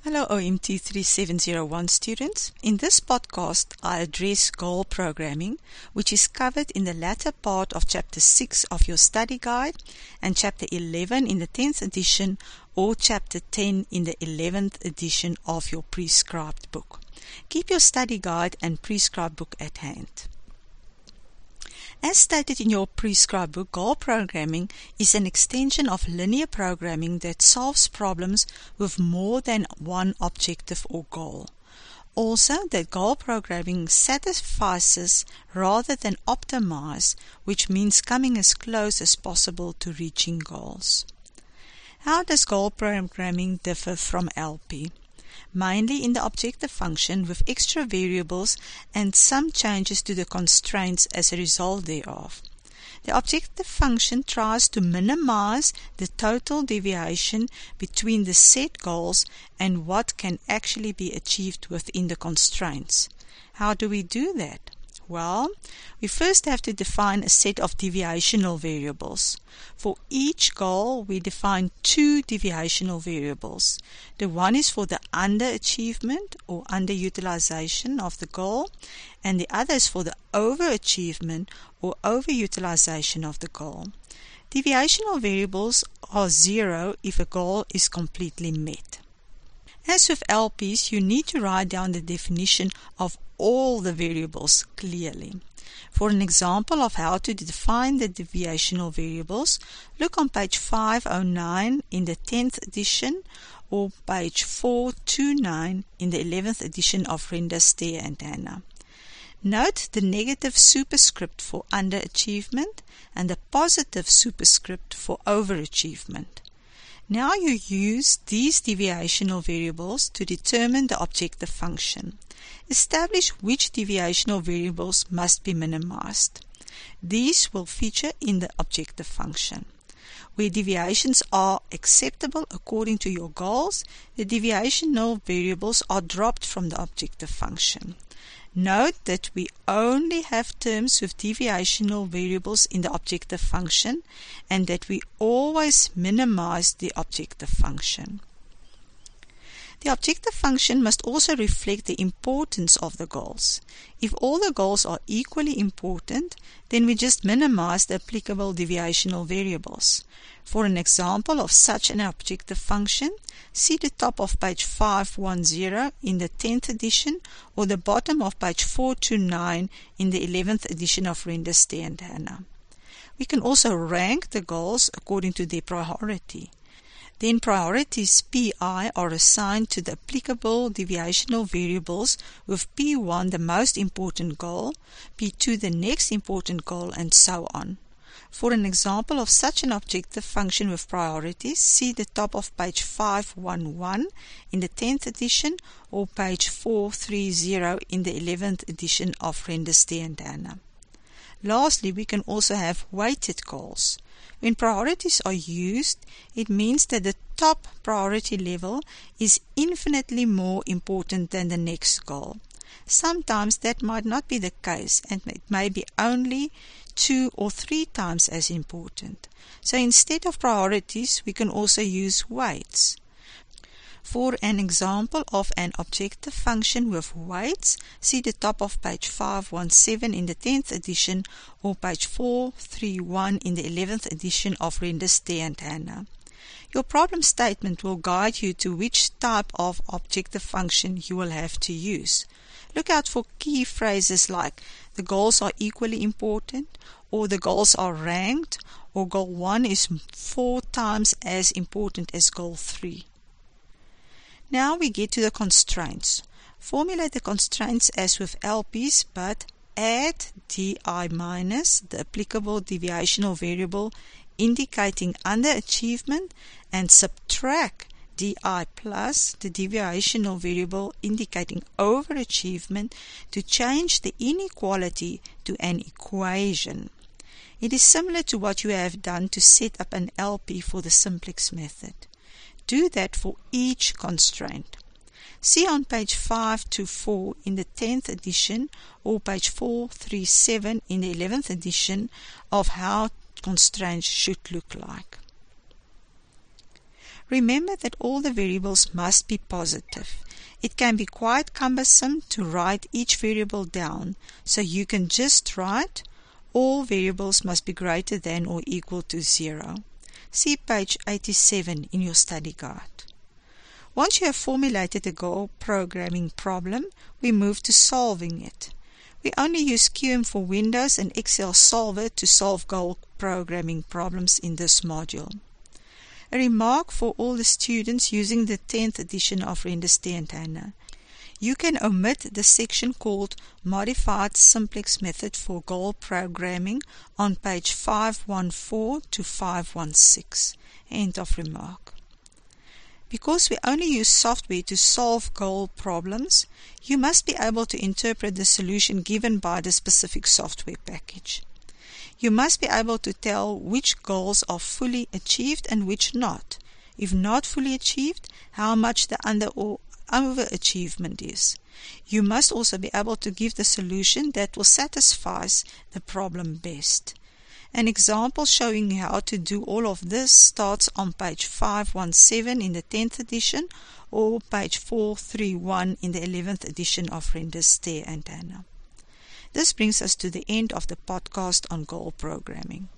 Hello OMT 3701 students. In this podcast, I address goal programming, which is covered in the latter part of Chapter 6 of your study guide and Chapter 11 in the 10th edition or Chapter 10 in the 11th edition of your prescribed book. Keep your study guide and prescribed book at hand. As stated in your prescribed book, goal programming is an extension of linear programming that solves problems with more than one objective or goal. Also, that goal programming satisfies rather than optimize, which means coming as close as possible to reaching goals. How does goal programming differ from LP? Mainly in the objective function with extra variables and some changes to the constraints as a result thereof. The objective function tries to minimize the total deviation between the set goals and what can actually be achieved within the constraints. How do we do that? Well, we first have to define a set of deviational variables. For each goal, we define two deviational variables. The one is for the underachievement or underutilization of the goal, and the other is for the overachievement or overutilization of the goal. Deviational variables are zero if a goal is completely met. As with LPs, you need to write down the definition of all the variables clearly. For an example of how to define the deviational variables, look on page 509 in the 10th edition or page 429 in the 11th edition of Renda, Steer and Hanna. Note the negative superscript for underachievement and the positive superscript for overachievement. Now you use these deviational variables to determine the objective function. Establish which deviational variables must be minimized. These will feature in the objective function. Where deviations are acceptable according to your goals, the deviational variables are dropped from the objective function. Note that we only have terms with deviational variables in the objective function and that we always minimize the objective function. The objective function must also reflect the importance of the goals. If all the goals are equally important, then we just minimize the applicable deviational variables. For an example of such an objective function, see the top of page 510 in the 10th edition or the bottom of page 429 in the 11th edition of Renda, Steer and Hanna. We can also rank the goals according to their priority. Then priorities Pi are assigned to the applicable deviational variables with P1 the most important goal, P2 the next important goal, and so on. For an example of such an objective function with priorities, see the top of page 511 in the 10th edition or page 430 in the 11th edition of Renda, Steer and Hanna. Lastly, we can also have weighted goals. When priorities are used, it means that the top priority level is infinitely more important than the next goal. Sometimes that might not be the case, and it may be only 2 or 3 times as important. So instead of priorities, we can also use weights. For an example of an objective function with weights, see the top of page 517 in the 10th edition or page 431 in the 11th edition of Renda, Steer and Hanna. Your problem statement will guide you to which type of objective function you will have to use. Look out for key phrases like the goals are equally important, or the goals are ranked, or goal 1 is 4 times as important as goal 3. Now we get to the constraints. Formulate the constraints as with LPs, but add di minus, the applicable deviational variable indicating underachievement, and subtract di plus, the deviational variable indicating overachievement, to change the inequality to an equation. It is similar to what you have done to set up an LP for the simplex method. Do that for each constraint. See on page 524 in the 10th edition or page 437 in the 11th edition of how constraints should look like. Remember that all the variables must be positive. It can be quite cumbersome to write each variable down, so you can just write all variables must be greater than or equal to 0. See page 87 in your study guide. Once you have formulated a goal programming problem, we move to solving it. We only use QM for Windows and Excel Solver to solve goal programming problems in this module. A remark for all the students using the 10th edition of Render Steentana. You can omit the section called Modified Simplex Method for Goal Programming on page 514 to 516. End of remark. Because we only use software to solve goal problems, you must be able to interpret the solution given by the specific software package. You must be able to tell which goals are fully achieved and which not. If not fully achieved, how much the under or overachievement is. You must also be able to give the solution that will satisfy the problem best. An example showing how to do all of this starts on page 517 in the 10th edition or page 431 in the 11th edition of Render Steentana. This brings us to the end of the podcast on goal programming.